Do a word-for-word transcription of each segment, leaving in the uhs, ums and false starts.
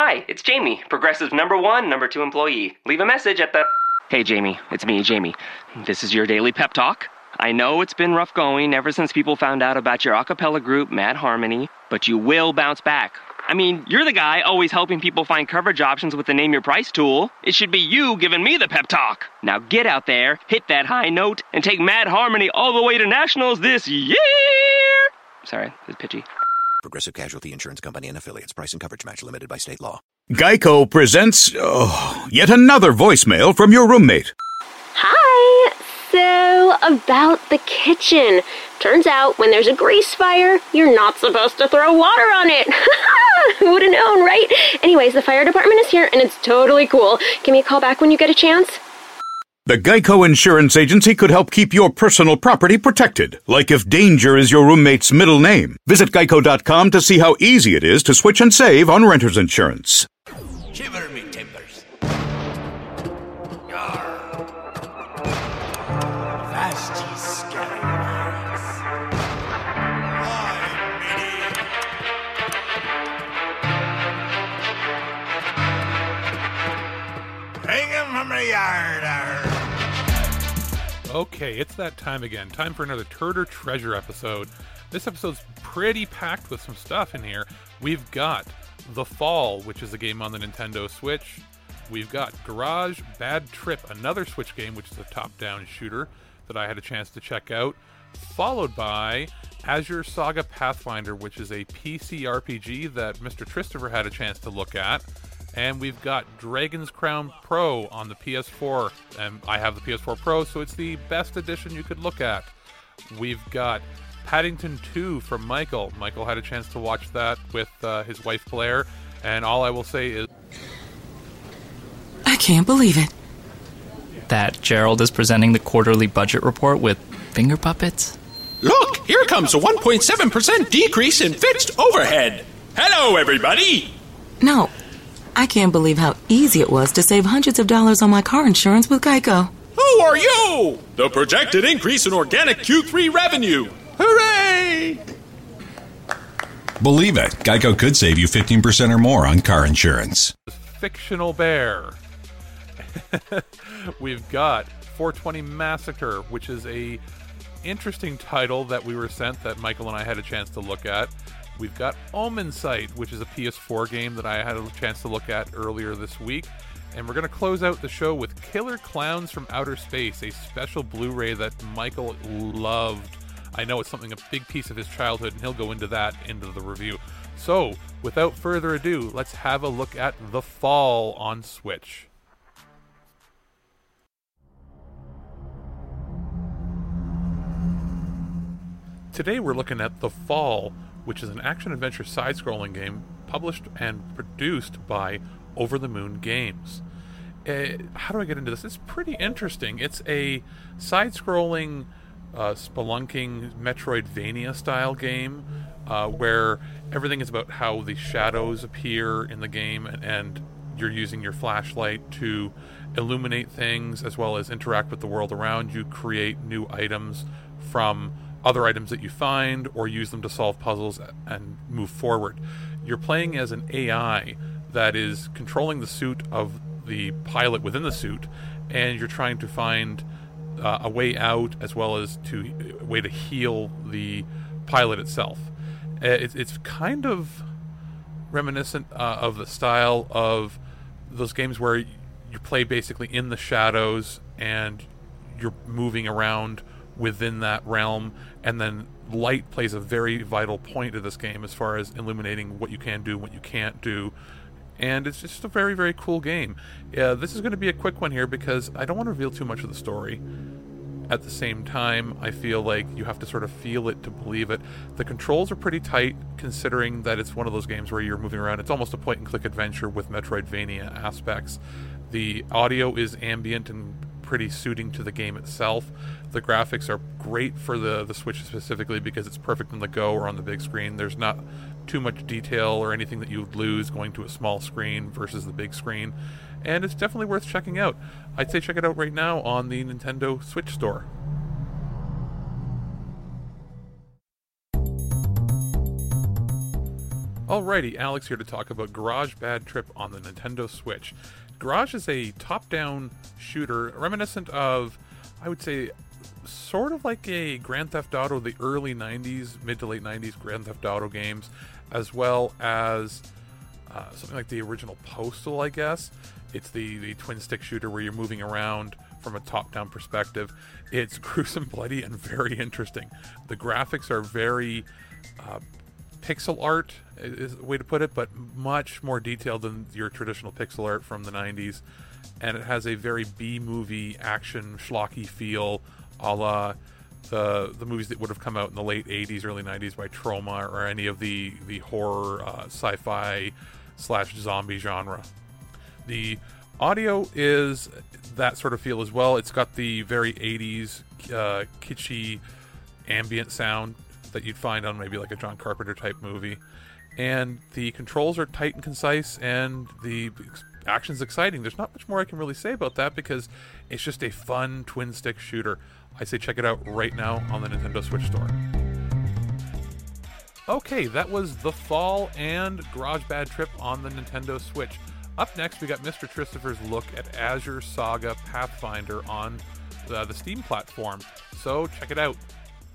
Hi, it's Jamie, Progressive number one, number two employee. Leave a message at the... Hey, Jamie, it's me, Jamie. This is your daily pep talk. I know it's been rough going ever since people found out about your a cappella group, Mad Harmony, but you will bounce back. I mean, you're the guy always helping people find coverage options with the Name Your Price tool. It should be you giving me the pep talk. Now get out there, hit that high note, and take Mad Harmony all the way to nationals this year! Sorry, it's pitchy. Progressive Casualty Insurance Company and Affiliates. Price and coverage match limited by state law. Geico presents oh, yet another voicemail from your roommate. Hi. So, about the kitchen. Turns out when there's a grease fire, you're not supposed to throw water on it. Who would have known, right? Anyways, the fire department is here and it's totally cool. Give me a call back when you get a chance. The Geico Insurance Agency could help keep your personal property protected, like if danger is your roommate's middle name. Visit geico dot com to see how easy it is to switch and save on renter's insurance. Shiver me timbers. Vast ye scallywags. Bring him from the yard. Arr. Okay, it's that time again. Time for another Turd or Treasure episode. This episode's pretty packed with some stuff in here. We've got The Fall, which is a game on the Nintendo Switch. We've got Garage Bad Trip, another Switch game, which is a top-down shooter that I had a chance to check out. Followed by Azure Saga Pathfinder, which is a P C R P G that Mister Christopher had a chance to look at. And we've got Dragon's Crown Pro on the P S four, and I have the P S four Pro, so it's the best edition you could look at. We've got Paddington two from Michael. Michael had a chance to watch that with uh, his wife Blair, and all I will say is... I can't believe it. That Gerald is presenting the quarterly budget report with finger puppets? Look, here comes a one point seven percent decrease in fixed overhead. Hello, everybody! No. I can't believe how easy it was to save hundreds of dollars on my car insurance with Geico. Who are you? The projected increase in organic Q three revenue. Hooray! Believe it, Geico could save you fifteen percent or more on car insurance. Fictional Bear. We've got four twenty Massacre, which is a interesting title that we were sent that Michael and I had a chance to look at. We've got Omen Sight, which is a P S four game that I had a chance to look at earlier this week. And we're going to close out the show with Killer Clowns from Outer Space, a special Blu-ray that Michael loved. I know it's something, a big piece of his childhood, and he'll go into that into the review. So, without further ado, let's have a look at The Fall on Switch. Today we're looking at The Fall, which is an action-adventure side-scrolling game published and produced by Over the Moon Games. Uh, how do I get into this? It's pretty interesting. It's a side-scrolling, uh, spelunking, Metroidvania-style game uh, where everything is about how the shadows appear in the game, and, and you're using your flashlight to illuminate things as well as interact with the world around you, create new items from other items that you find, or use them to solve puzzles and move forward. You're playing as an A I that is controlling the suit of the pilot within the suit, and you're trying to find uh, a way out as well as to a way to heal the pilot itself. It's, it's kind of reminiscent uh, of the style of those games where you play basically in the shadows and you're moving around within that realm, and then light plays a very vital point to this game as far as illuminating what you can do, what you can't do, and it's just a very, very cool game. Uh, this is going to be a quick one here because I don't want to reveal too much of the story. At the same time, I feel like you have to sort of feel it to believe it. The controls are pretty tight, considering that it's one of those games where you're moving around. It's almost a point-and-click adventure with Metroidvania aspects. The audio is ambient and pretty suiting to the game itself. The graphics are great for the, the Switch specifically because it's perfect on the go or on the big screen. There's not too much detail or anything that you would lose going to a small screen versus the big screen. And it's definitely worth checking out. I'd say check it out right now on the Nintendo Switch store. Alrighty, Alex here to talk about Garage Bad Trip on the Nintendo Switch. Garage is a top-down shooter reminiscent of, I would say, sort of like a Grand Theft Auto, the early nineties, mid to late nineties Grand Theft Auto games, as well as uh, something like the original Postal, I guess. It's the, the twin-stick shooter where you're moving around from a top-down perspective. It's gruesome, bloody, and very interesting. The graphics are very uh, pixel art, is a way to put it, but much more detailed than your traditional pixel art from the nineties. And it has a very B-movie action schlocky feel, a la the the movies that would have come out in the late eighties, early nineties by Troma, or any of the, the horror, uh, sci-fi slash zombie genre. The audio is that sort of feel as well. It's got the very eighties uh, kitschy ambient sound that you'd find on maybe like a John Carpenter type movie. And the controls are tight and concise, and the action's exciting. There's not much more I can really say about that because it's just a fun twin-stick shooter. I say check it out right now on the Nintendo Switch store. Okay, that was The Fall and Garage Bad Trip on the Nintendo Switch. Up next, we got Mister Christopher's look at Azure Saga Pathfinder on the, the Steam platform. So check it out.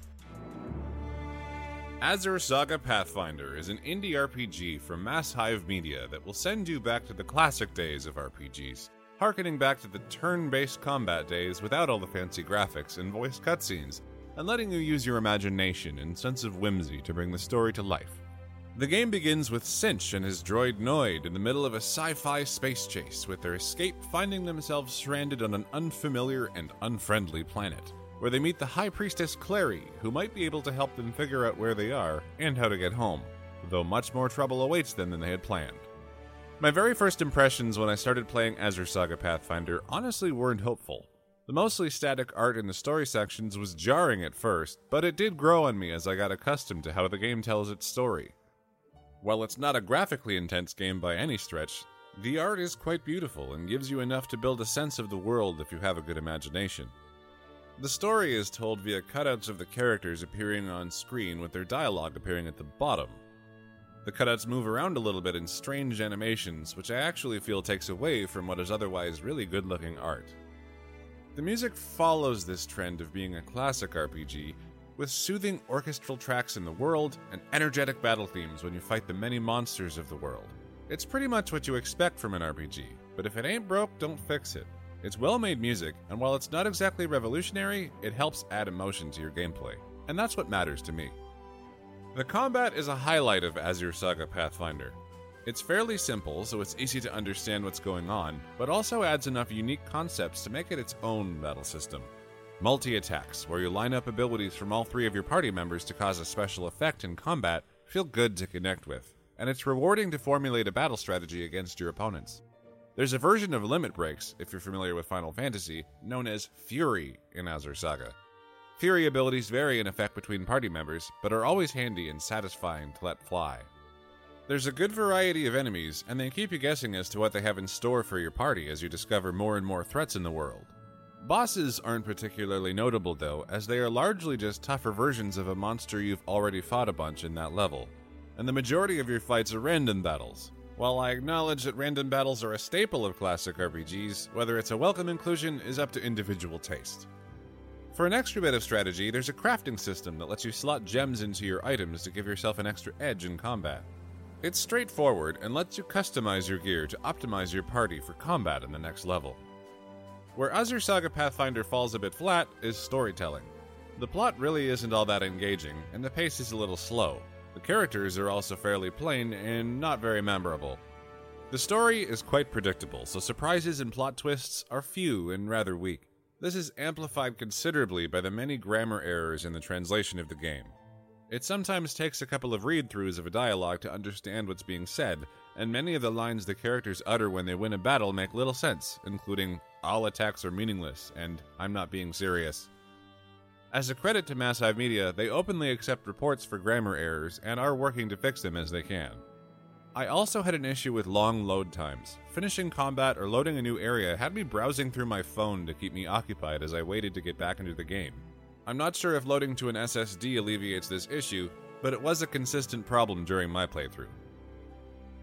Azure Saga Pathfinder is an indie R P G from Mass Hive Media that will send you back to the classic days of R P Gs, harkening back to the turn-based combat days without all the fancy graphics and voice cutscenes, and letting you use your imagination and sense of whimsy to bring the story to life. The game begins with Cinch and his droid Noid in the middle of a sci-fi space chase, with their escape finding themselves stranded on an unfamiliar and unfriendly planet, where they meet the High Priestess Clary, who might be able to help them figure out where they are and how to get home, though much more trouble awaits them than they had planned. My very first impressions when I started playing Azure Saga Pathfinder honestly weren't hopeful. The mostly static art in the story sections was jarring at first, but it did grow on me as I got accustomed to how the game tells its story. While it's not a graphically intense game by any stretch, the art is quite beautiful and gives you enough to build a sense of the world if you have a good imagination. The story is told via cutouts of the characters appearing on screen with their dialogue appearing at the bottom. The cutouts move around a little bit in strange animations, which I actually feel takes away from what is otherwise really good-looking art. The music follows this trend of being a classic R P G, with soothing orchestral tracks in the world and energetic battle themes when you fight the many monsters of the world. It's pretty much what you expect from an R P G, but if it ain't broke, don't fix it. It's well-made music, and while it's not exactly revolutionary, it helps add emotion to your gameplay, and that's what matters to me. The combat is a highlight of Azure Saga Pathfinder. It's fairly simple, so it's easy to understand what's going on, but also adds enough unique concepts to make it its own battle system. Multi-attacks, where you line up abilities from all three of your party members to cause a special effect in combat, feel good to connect with, and it's rewarding to formulate a battle strategy against your opponents. There's a version of Limit Breaks, if you're familiar with Final Fantasy, known as Fury in Azure Saga. Fury abilities vary in effect between party members, but are always handy and satisfying to let fly. There's a good variety of enemies, and they keep you guessing as to what they have in store for your party as you discover more and more threats in the world. Bosses aren't particularly notable though, as they are largely just tougher versions of a monster you've already fought a bunch in that level, and the majority of your fights are random battles. While I acknowledge that random battles are a staple of classic R P Gs, whether it's a welcome inclusion is up to individual taste. For an extra bit of strategy, there's a crafting system that lets you slot gems into your items to give yourself an extra edge in combat. It's straightforward and lets you customize your gear to optimize your party for combat in the next level. Where Azure Saga Pathfinder falls a bit flat is storytelling. The plot really isn't all that engaging, and the pace is a little slow. The characters are also fairly plain and not very memorable. The story is quite predictable, so surprises and plot twists are few and rather weak. This is amplified considerably by the many grammar errors in the translation of the game. It sometimes takes a couple of read-throughs of a dialogue to understand what's being said, and many of the lines the characters utter when they win a battle make little sense, including, "all attacks are meaningless," and "I'm not being serious." As a credit to Mass Hive Media, they openly accept reports for grammar errors and are working to fix them as they can. I also had an issue with long load times. Finishing combat or loading a new area had me browsing through my phone to keep me occupied as I waited to get back into the game. I'm not sure if loading to an S S D alleviates this issue, but it was a consistent problem during my playthrough.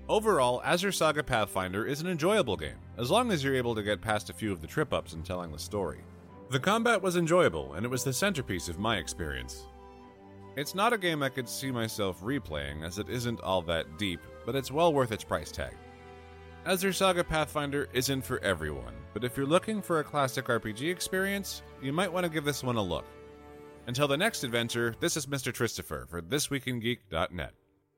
Overall, Azure Saga Pathfinder is an enjoyable game, as long as you're able to get past a few of the trip-ups in telling the story. The combat was enjoyable, and it was the centerpiece of my experience. It's not a game I could see myself replaying, as it isn't all that deep, but it's well worth its price tag. Azure Saga Pathfinder isn't for everyone, but if you're looking for a classic R P G experience, you might want to give this one a look. Until the next adventure, this is Mister Christopher for this week in geek dot net.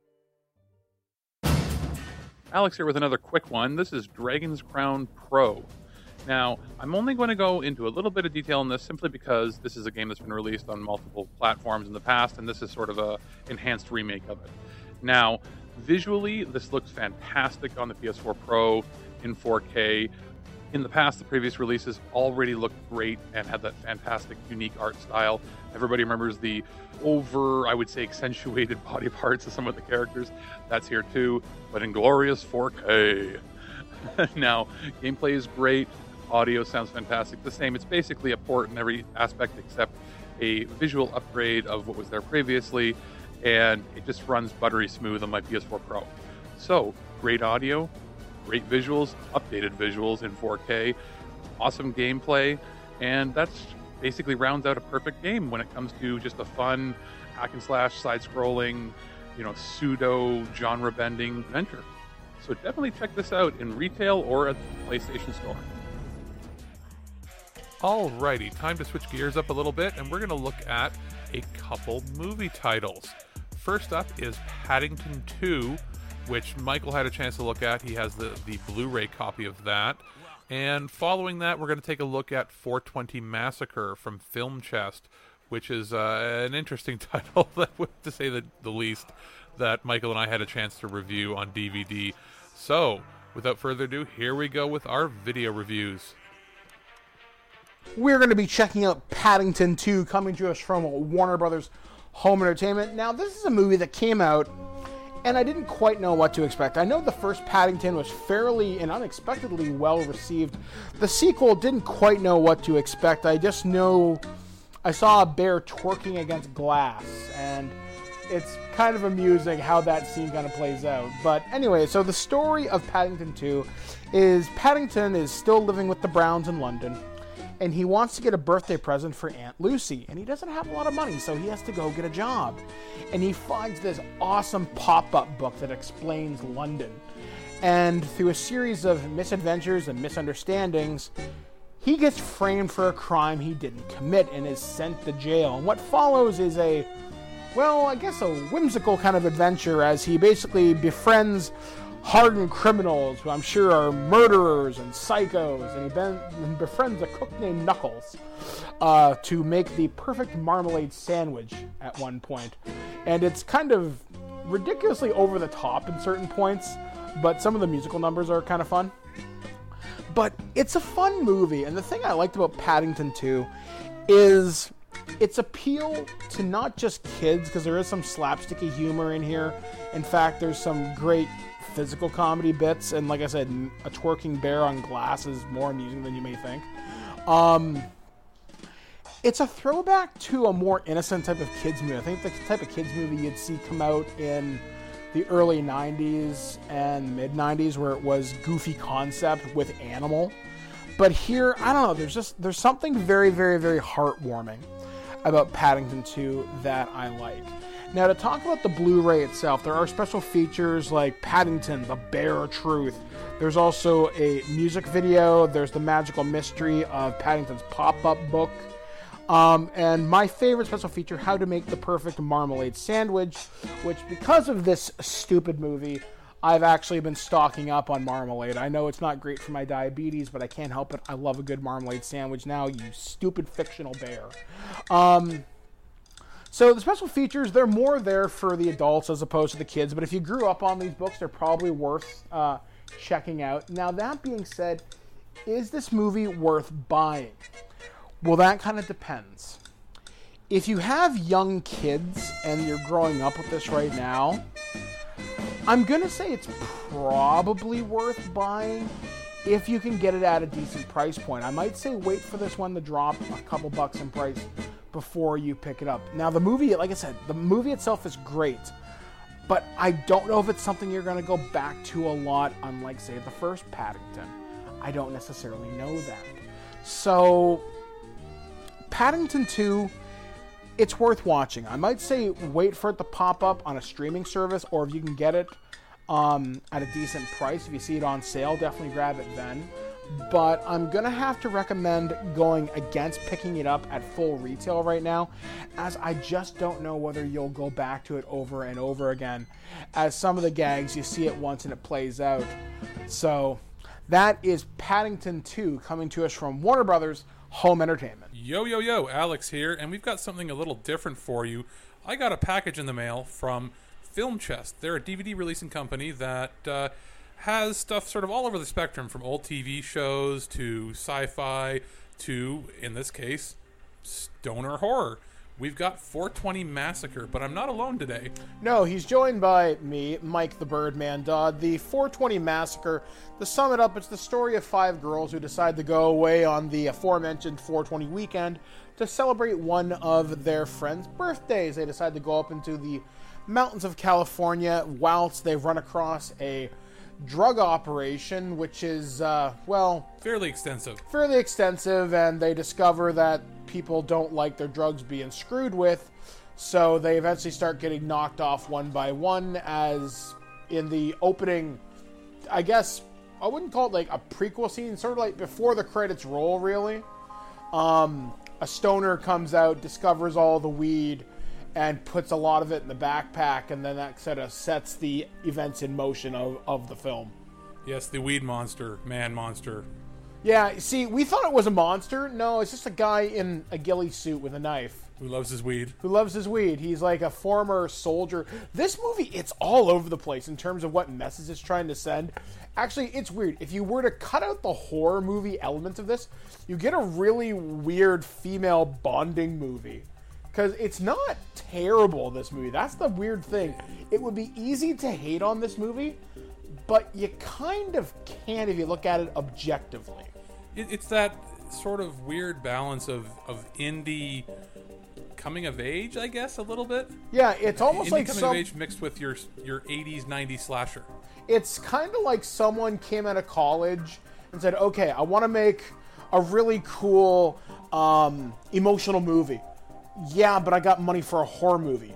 Alex here with another quick one. This is Dragon's Crown Pro. Now, I'm only going to go into a little bit of detail on this simply because this is a game that's been released on multiple platforms in the past, and this is sort of a enhanced remake of it. Now, visually, this looks fantastic on the P S four Pro in four K. In the past, the previous releases already looked great and had that fantastic, unique art style. Everybody remembers the over, I would say, accentuated body parts of some of the characters. That's here too, but in glorious four K. Now, gameplay is great. Audio sounds fantastic. The same. It's basically a port in every aspect except a visual upgrade of what was there previously, and it just runs buttery smooth on my P S four Pro. So, great audio, great visuals, updated visuals in four K, awesome gameplay, and that's basically rounds out a perfect game when it comes to just a fun hack and slash, side-scrolling, you know, pseudo genre-bending adventure. So definitely check this out in retail or at the PlayStation Store. Alrighty, time to switch gears up a little bit, and we're going to look at a couple movie titles. First up is Paddington two, which Michael had a chance to look at. He has the, the Blu-ray copy of that. And following that, we're going to take a look at four twenty Massacre from Film Chest, which is uh, an interesting title, to say the, the least, that Michael and I had a chance to review on D V D. So, without further ado, here we go with our video reviews. We're going to be checking out Paddington two, coming to us from Warner Brothers Home Entertainment. Now, this is a movie that came out, and I didn't quite know what to expect. I know the first Paddington was fairly and unexpectedly well received. The sequel didn't quite know what to expect. I just know I saw a bear twerking against glass, and it's kind of amusing how that scene kind of plays out. But anyway, so the story of Paddington two is Paddington is still living with the Browns in London, and he wants to get a birthday present for Aunt Lucy, and he doesn't have a lot of money, so he has to go get a job. And he finds this awesome pop-up book that explains London. And through a series of misadventures and misunderstandings, he gets framed for a crime he didn't commit and is sent to jail. And what follows is a, well, I guess a whimsical kind of adventure as he basically befriends hardened criminals who I'm sure are murderers and psychos, and he ben- befriends a cook named Knuckles uh, to make the perfect marmalade sandwich at one point. And it's kind of ridiculously over the top in certain points, but some of the musical numbers are kind of fun. But it's a fun movie, and the thing I liked about Paddington two is its appeal to not just kids, because there is some slapsticky humor in here. In fact, there's some great physical comedy bits, and like I said, a twerking bear on glass is more amusing than you may think. Um, it's a throwback to a more innocent type of kids movie. I think the type of kids movie you'd see come out in the early nineties and mid nineties, where it was goofy concept with animal. But here, I don't know, there's just there's something very, very, very heartwarming about Paddington two that I like. Now, to talk about the Blu-ray itself, there are special features like Paddington, the Bear of Truth. There's also a music video. There's the magical mystery of Paddington's pop-up book. Um, and my favorite special feature, How to Make the Perfect Marmalade Sandwich, which, because of this stupid movie, I've actually been stocking up on marmalade. I know it's not great for my diabetes, but I can't help it. I love a good marmalade sandwich now, you stupid fictional bear. Um... So the special features, they're more there for the adults as opposed to the kids, but if you grew up on these books, they're probably worth uh, checking out. Now, that being said, is this movie worth buying? Well, that kind of depends. If you have young kids and you're growing up with this right now, I'm going to say it's probably worth buying if you can get it at a decent price point. I might say wait for this one to drop a couple bucks in price before you pick it up. Now, the movie, like I said, the movie itself is great. But I don't know if it's something you're going to go back to a lot, unlike, say, the first Paddington. I don't necessarily know that. So, Paddington two, it's worth watching. I might say wait for it to pop up on a streaming service, or if you can get it um, at a decent price, if you see it on sale, definitely grab it then. But I'm going to have to recommend going against picking it up at full retail right now, as I just don't know whether you'll go back to it over and over again, as some of the gags, you see it once and it plays out. So that is Paddington two, coming to us from Warner Brothers Home Entertainment. Yo, yo, yo, Alex here, and we've got something a little different for you. I got a package in the mail from Film Chest. They're a D V D releasing company that uh, has stuff sort of all over the spectrum, from old T V shows to sci-fi to, in this case, stoner horror. We've got four twenty Massacre, but I'm not alone today. No, he's joined by me, Mike the Birdman Dodd. The four twenty Massacre, to sum it up, it's the story of five girls who decide to go away on the aforementioned four twenty weekend to celebrate one of their friends' birthdays. They decide to go up into the mountains of California whilst they run across a drug operation, which is, uh, well... fairly extensive. Fairly extensive, and they discover that people don't like their drugs being screwed with, so they eventually start getting knocked off one by one, as in the opening, I guess, I wouldn't call it like a prequel scene, sort of like before the credits roll, really. Um, a stoner comes out, discovers all the weed, and puts a lot of it in the backpack, and then that sort of sets the events in motion of, of the film. Yes, the weed monster, man monster. Yeah, see, we thought it was a monster. No, it's just a guy in a ghillie suit with a knife. Who loves his weed. Who loves his weed. He's like a former soldier. This movie, it's all over the place in terms of what message it's trying to send. Actually, it's weird. If you were to cut out the horror movie elements of this, you get a really weird female bonding movie. Because it's not terrible, this movie. That's the weird thing. It would be easy to hate on this movie, but you kind of can't if you look at it objectively. It, it's that sort of weird balance of, of indie coming of age, I guess, a little bit. Yeah, it's almost indie like coming some, of age mixed with your your eighties, nineties slasher. It's kind of like someone came out of college and said, okay, I want to make a really cool um, emotional movie. Yeah, but I got money for a horror movie.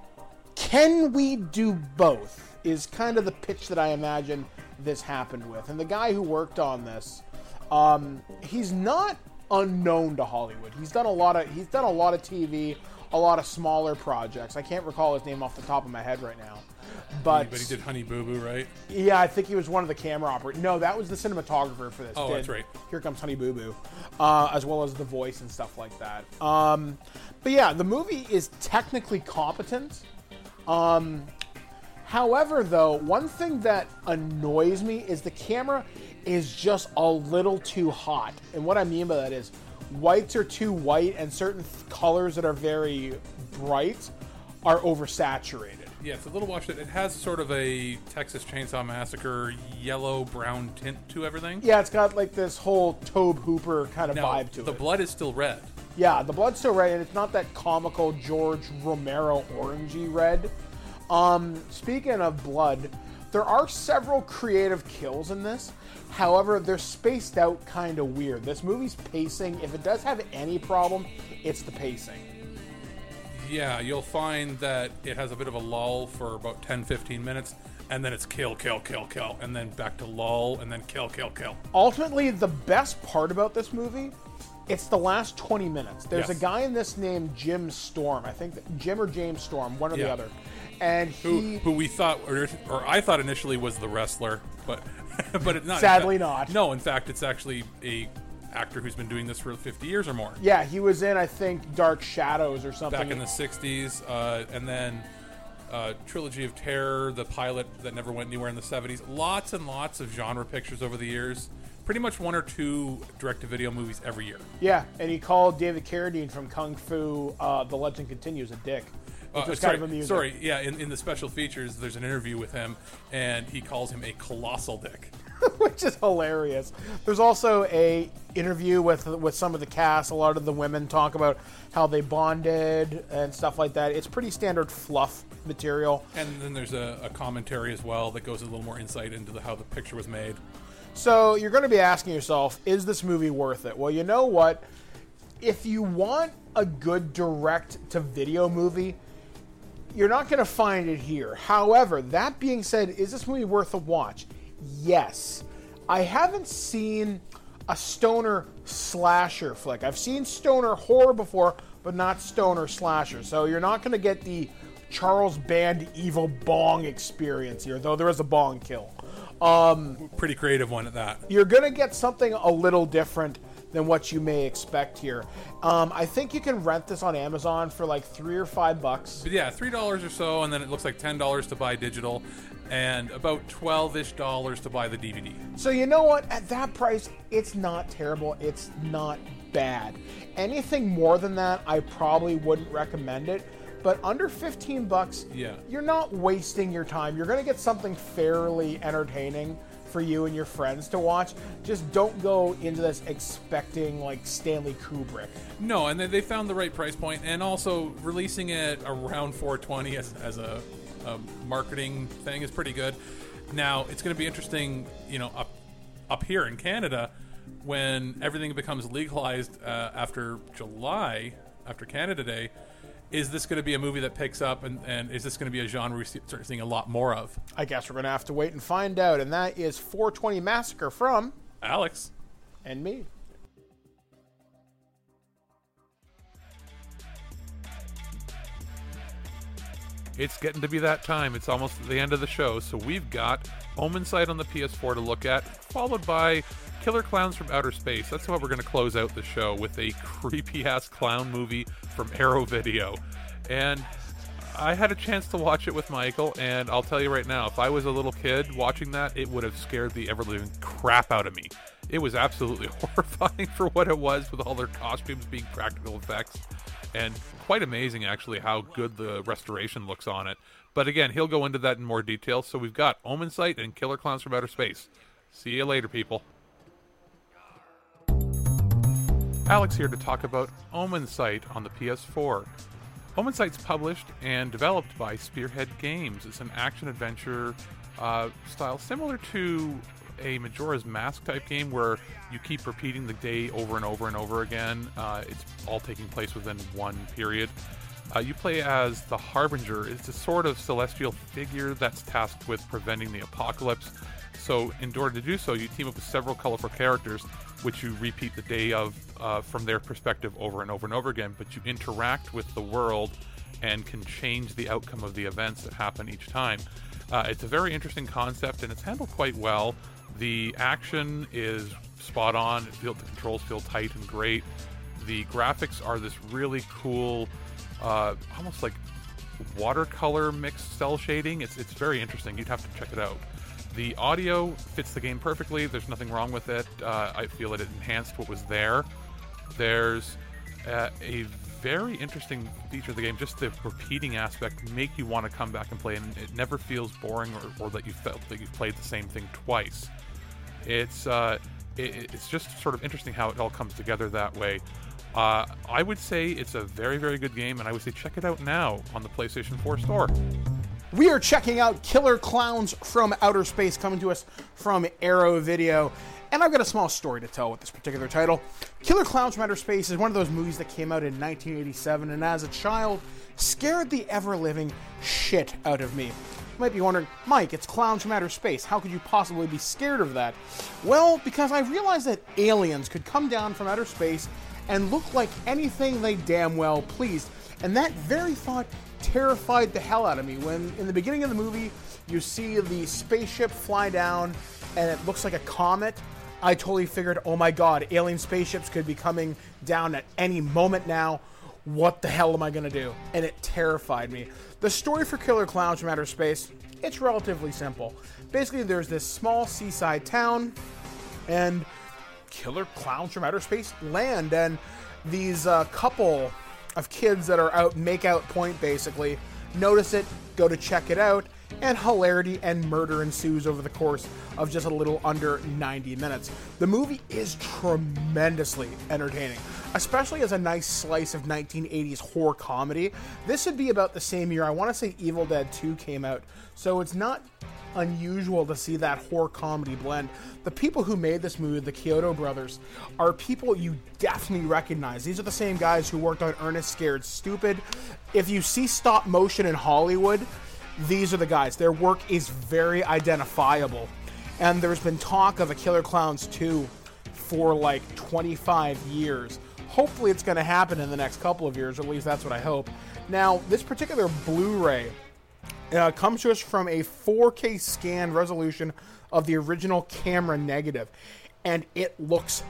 Can we do both? Is kind of the pitch that I imagine this happened with. And the guy who worked on this, um, he's not unknown to Hollywood. He's done a lot of he's done a lot of T V, a lot of smaller projects. I can't recall his name off the top of my head right now. But, but he did Honey Boo Boo, right? Yeah, I think he was one of the camera operators. No, that was the cinematographer for this. Oh, did that's right. Here Comes Honey Boo Boo, uh, as well as the voice and stuff like that. Um, but yeah, the movie is technically competent. Um, however, though, one thing that annoys me is the camera is just a little too hot. And what I mean by that is whites are too white and certain th- colors that are very bright are oversaturated. Yeah, it's a little washed. It has sort of a Texas Chainsaw Massacre yellow-brown tint to everything. Yeah, it's got like this whole Tobe Hooper kind of now, vibe to the it. The blood is still red. Yeah, the blood's still red, and it's not that comical George Romero orangey red. Um, speaking of blood, there are several creative kills in this. However, they're spaced out kind of weird. This movie's pacing, if it does have any problem, it's the pacing. Yeah, you'll find that it has a bit of a lull for about ten to fifteen minutes, and then it's kill, kill, kill, kill, and then back to lull, and then kill, kill, kill. Ultimately, the best part about this movie, it's the last twenty minutes. There's yes. a guy in this named Jim Storm. I think that Jim or James Storm, one or yeah. the other. And he... Who, who we thought, or, or I thought initially was the wrestler, but but it's not. Sadly fact, not. No, in fact, it's actually a actor who's been doing this for fifty years or more. Yeah, he was in, I think, Dark Shadows or something. Back in the sixties, uh, and then uh, Trilogy of Terror, the pilot that never went anywhere in the seventies. Lots and lots of genre pictures over the years. Pretty much one or two direct-to-video movies every year. Yeah, and he called David Carradine from Kung Fu, uh, The Legend Continues, a dick. Which Uh, was sorry, kind of amusing. sorry, yeah, in, in the special features, there's an interview with him, and he calls him a colossal dick. Which is hilarious. There's also a interview with with some of the cast. A lot of the women talk about how they bonded and stuff like that. It's pretty standard fluff material. And then there's a, a commentary as well that goes a little more insight into the, how the picture was made. So you're going to be asking yourself, is this movie worth it? Well, you know what? If you want a good direct-to-video movie, you're not going to find it here. However, that being said, is this movie worth a watch? Yes. I haven't seen a stoner slasher flick. I've seen stoner horror before, but not stoner slasher. So you're not going to get the Charles Band evil bong experience here, though there is a bong kill. Um, Pretty creative one at that. You're going to get something a little different than what you may expect here. Um, I think you can rent this on Amazon for like three or five bucks. But yeah, three dollars or so, and then it looks like ten dollars to buy digital, and about twelve-ish dollars to buy the D V D. So you know what? At that price, it's not terrible. It's not bad. Anything more than that, I probably wouldn't recommend it. But under fifteen bucks, yeah. You're not wasting your time. You're going to get something fairly entertaining for you and your friends to watch. Just don't go into this expecting like Stanley Kubrick. No, and they, they found the right price point, and also releasing it around four twenty as, as a, a marketing thing is pretty good. Now, it's going to be interesting, you know, up up here in Canada when everything becomes legalized uh, after July, after Canada Day. Is this going to be a movie that picks up, and, and is this going to be a genre we start seeing a lot more of? I guess we're going to have to wait and find out, and that is four twenty Massacre from... Alex. And me. It's getting to be that time. It's almost the end of the show, so we've got Omen Sight on the P S four to look at, followed by Killer Clowns from Outer Space. That's how we're going to close out the show, with a creepy-ass clown movie from Arrow Video. And I had a chance to watch it with Michael, and I'll tell you right now, if I was a little kid watching that, it would have scared the ever-living crap out of me. It was absolutely horrifying for what it was, with all their costumes being practical effects. And quite amazing, actually, how good the restoration looks on it. But again, he'll go into that in more detail. So we've got Omen Sight and Killer Clowns from Outer Space. See you later, people. Alex here to talk about Omen Sight on the P S four. Omen Sight's published and developed by Spearhead Games. It's an action-adventure uh, style similar to a Majora's Mask type game where you keep repeating the day over and over and over again. Uh, it's all taking place within one period. Uh, you play as the Harbinger. It's a sort of celestial figure that's tasked with preventing the apocalypse. So in order to do so, you team up with several colorful characters, which you repeat the day of uh, from their perspective over and over and over again, but you interact with the world and can change the outcome of the events that happen each time. Uh, it's a very interesting concept, and it's handled quite well. The action is spot on. It feels, the controls feel tight and great. The graphics are this really cool, uh, almost like watercolor mixed cell shading. It's it's very interesting. You'd have to check it out. The audio fits the game perfectly. There's nothing wrong with it. Uh, I feel that it enhanced what was there. There's uh, a very interesting feature of the game, just the repeating aspect, make you want to come back and play, and it never feels boring or, or that you felt that you've played the same thing twice. It's uh, it, it's just sort of interesting how it all comes together that way. Uh, I would say it's a very, very good game, and I would say check it out now on the PlayStation four store. We are checking out Killer Clowns from Outer Space, coming to us from Arrow Video. And I've got a small story to tell with this particular title. Killer Clowns from Outer Space is one of those movies that came out in nineteen eighty-seven, and as a child, scared the ever-living shit out of me. You might be wondering, Mike, it's Clowns from Outer Space. How could you possibly be scared of that? Well, because I realized that aliens could come down from outer space and look like anything they damn well pleased. And that very thought terrified the hell out of me when, in the beginning of the movie, you see the spaceship fly down and it looks like a comet. I totally figured, oh my god, alien spaceships could be coming down at any moment now. What the hell am I going to do? And it terrified me. The story for Killer Clowns from Outer Space, it's relatively simple. Basically, there's this small seaside town, and Killer Clowns from Outer Space land, and these uh, couple of kids that are out make out point, basically, notice it, go to check it out, and hilarity and murder ensues over the course of just a little under ninety minutes. The movie is tremendously entertaining, especially as a nice slice of nineteen eighties horror comedy. This would be about the same year, I want to say Evil Dead two came out, so it's not unusual to see that horror comedy blend. The people who made this movie, the Chiodo brothers, are people you definitely recognize. These are the same guys who worked on Ernest Scared Stupid. If you see stop motion in Hollywood, these are the guys. Their work is very identifiable. And there's been talk of a Killer Clowns two for like twenty-five years. Hopefully it's going to happen in the next couple of years, or at least that's what I hope. Now, this particular Blu-ray Uh, comes to us from a four K scanned resolution of the original camera negative, and it looks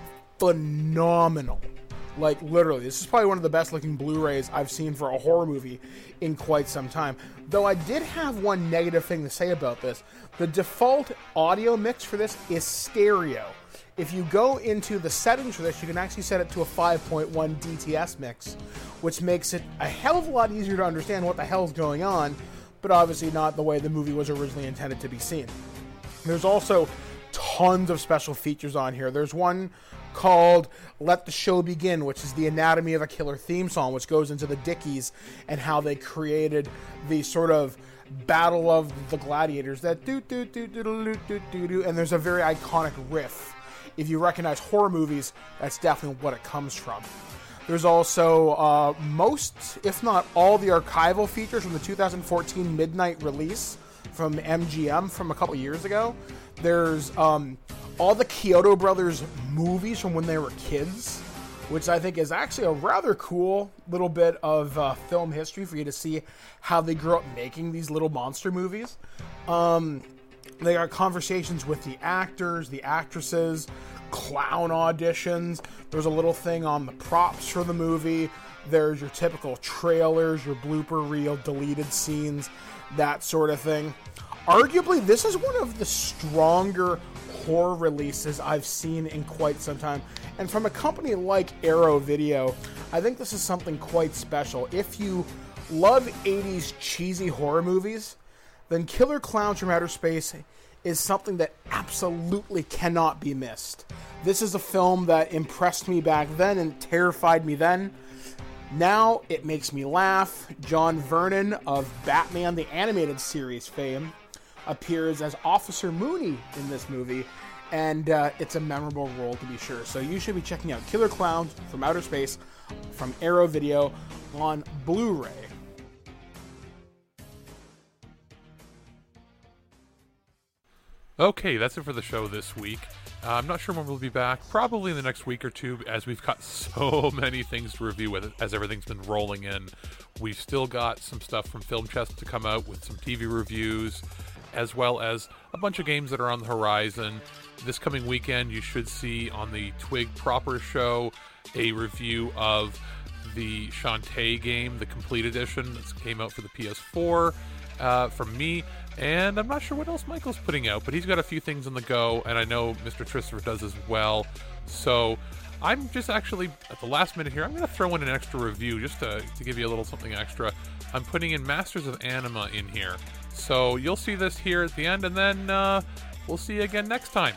phenomenal. Like, literally, this is probably one of the best looking Blu-rays I've seen for a horror movie in quite some time. Though I did have one negative thing to say about this. The default audio mix for this is stereo. If you go into the settings for this, you can actually set it to a five point one D T S mix, which makes it a hell of a lot easier to understand what the hell's going on, but obviously not the way the movie was originally intended to be seen. There's also tons of special features on here. There's one called Let the Show Begin, which is the Anatomy of a Killer theme song, which goes into the Dickies and how they created the sort of Battle of the Gladiators, that do do do do do do do do, and there's a very iconic riff. If you recognize horror movies, that's definitely what it comes from. There's also uh, most, if not all, the archival features from the two thousand fourteen Midnight release from M G M from a couple years ago. There's um, all the Chiodo brothers movies from when they were kids, which I think is actually a rather cool little bit of uh, film history for you to see how they grew up making these little monster movies. Um, they got conversations with the actors, the actresses, clown auditions. There's a little thing on the props for the movie. There's your typical trailers, your blooper reel, deleted scenes, that sort of thing. Arguably, this is one of the stronger horror releases I've seen in quite some time. And from a company like Arrow Video, I think this is something quite special. If you love eighties cheesy horror movies, then Killer Clowns from Outer Space is something that absolutely cannot be missed. This is a film that impressed me back then and terrified me then. Now it makes me laugh. John Vernon of Batman the Animated Series fame appears as Officer Mooney in this movie, and uh, it's a memorable role to be sure. So you should be checking out Killer Clowns from Outer Space from Arrow Video on Blu-ray. Okay, that's it for the show this week. Uh, I'm not sure when we'll be back. Probably in the next week or two, as we've got so many things to review with it, as everything's been rolling in. We've still got some stuff from Film Chest to come out with some T V reviews, as well as a bunch of games that are on the horizon. This coming weekend, you should see on the Twig Proper show a review of the Shantae game, the Complete Edition, that came out for the P S four uh, from me. And I'm not sure what else Michael's putting out, but he's got a few things on the go, and I know Mister Tristler does as well. So I'm just actually, at the last minute here, I'm going to throw in an extra review just to, to give you a little something extra. I'm putting in Masters of Anima in here. So you'll see this here at the end, and then uh, we'll see you again next time.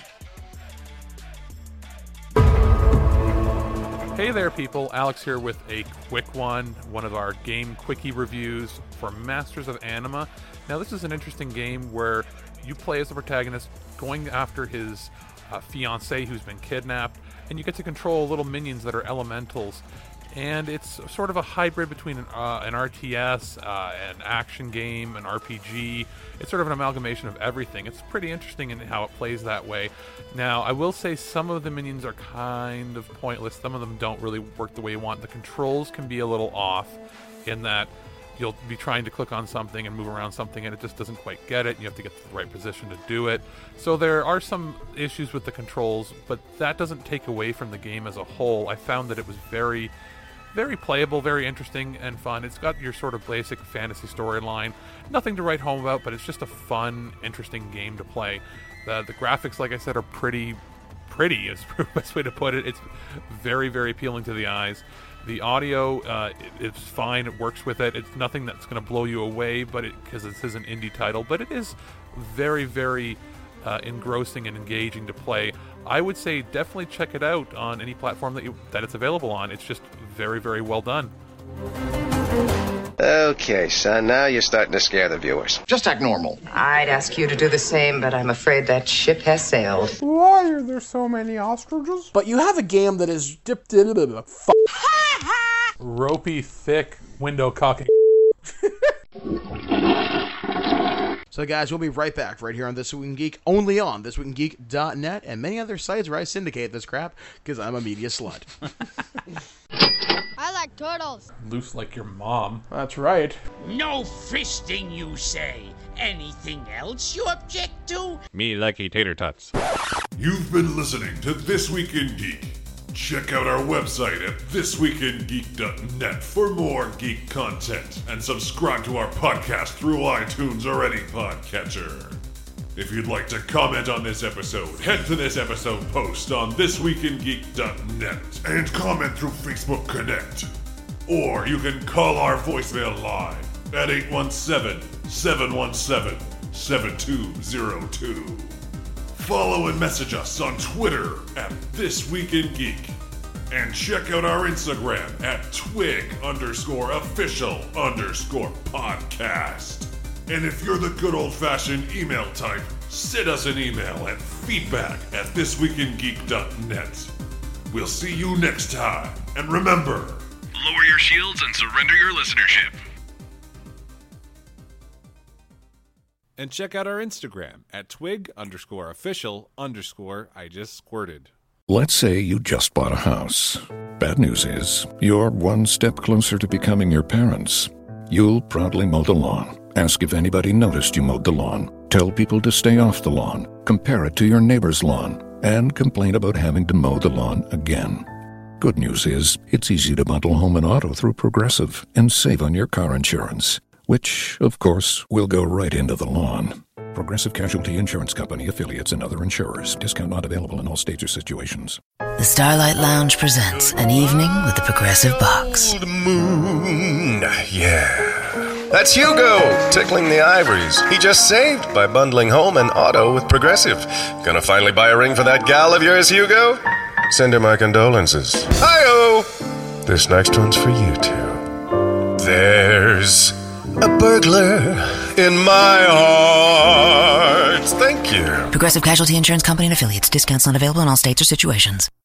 Hey there, people. Alex here with a quick one, one of our game quickie reviews for Masters of Anima. Now, this is an interesting game where you play as the protagonist going after his uh, fiancée who's been kidnapped, and you get to control little minions that are elementals. And it's sort of a hybrid between an, uh, an R T S, uh, an action game, an R P G. It's sort of an amalgamation of everything. It's pretty interesting in how it plays that way. Now, I will say some of the minions are kind of pointless. Some of them don't really work the way you want. The controls can be a little off in that you'll be trying to click on something and move around something and it just doesn't quite get it. You have to get to the right position to do it. So there are some issues with the controls, but that doesn't take away from the game as a whole. I found that it was very... very playable, very interesting and fun. It's got your sort of basic fantasy storyline. Nothing to write home about, but it's just a fun, interesting game to play. The, the graphics, like I said, are pretty, pretty is the best way to put it. It's very, very appealing to the eyes. The audio, uh, it, it's fine. It works with it. It's nothing that's going to blow you away, but because this is an indie title, but it is very, very uh, engrossing and engaging to play. I would say definitely check it out on any platform that you, that it's available on. It's just very, very well done. Okay, son, now you're starting to scare the viewers. Just act normal. I'd ask you to do the same, but I'm afraid that ship has sailed. Why are there so many ostriches? But you have a game that is dipped in a f- ropey, thick window cocking. So guys, we'll be right back right here on This Week in Geek, only on this week in geek dot net and many other sites where I syndicate this crap, because I'm a media slut. I like turtles. Loose like your mom. That's right. No fisting, you say. Anything else you object to? Me likey tater tots. You've been listening to This Week in Geek. Check out our website at this week in geek dot net for more geek content, and subscribe to our podcast through iTunes or any podcatcher. If you'd like to comment on this episode, head to this episode post on this week in geek dot net and comment through Facebook Connect. Or you can call our voicemail line at eight one seven, seven one seven, seven two zero two. Follow and message us on Twitter at This Week in Geek. And check out our Instagram at twig underscore official underscore podcast. And if you're the good old-fashioned email type, send us an email at feedback at this week in geek dot net. We'll see you next time. And remember, lower your shields and surrender your listenership. And check out our Instagram at twig underscore official underscore I just squirted. Let's say you just bought a house. Bad news is, you're one step closer to becoming your parents. You'll proudly mow the lawn. Ask if anybody noticed you mowed the lawn. Tell people to stay off the lawn. Compare it to your neighbor's lawn. And complain about having to mow the lawn again. Good news is, it's easy to bundle home and auto through Progressive and save on your car insurance. Which, of course, will go right into the lawn. Progressive Casualty Insurance Company, affiliates, and other insurers. Discount not available in all states or situations. The Starlight Lounge presents an evening with the Progressive Box. Old moon, yeah. That's Hugo, tickling the ivories. He just saved by bundling home and auto with Progressive. Gonna finally buy a ring for that gal of yours, Hugo? Send her my condolences. Hi-oh! This next one's for you two. There's a burglar in my heart. Thank you. Progressive Casualty Insurance Company and affiliates. Discounts not available in all states or situations.